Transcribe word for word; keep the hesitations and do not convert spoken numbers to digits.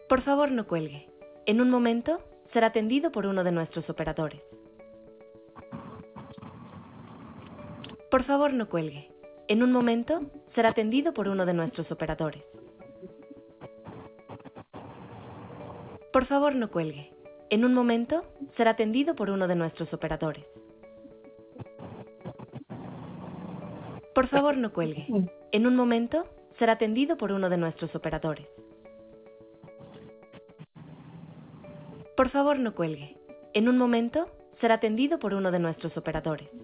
Por favor, no cuelgue. En un momento, será atendido por uno de nuestros operadores. Por favor, no cuelgue. En un momento, será atendido por uno de nuestros operadores. Por favor, no cuelgue. En un momento, será atendido por uno de nuestros operadores. Por favor, no cuelgue. En un momento, será atendido por uno de nuestros operadores. Por favor, no cuelgue. En un momento, será atendido por uno de nuestros operadores.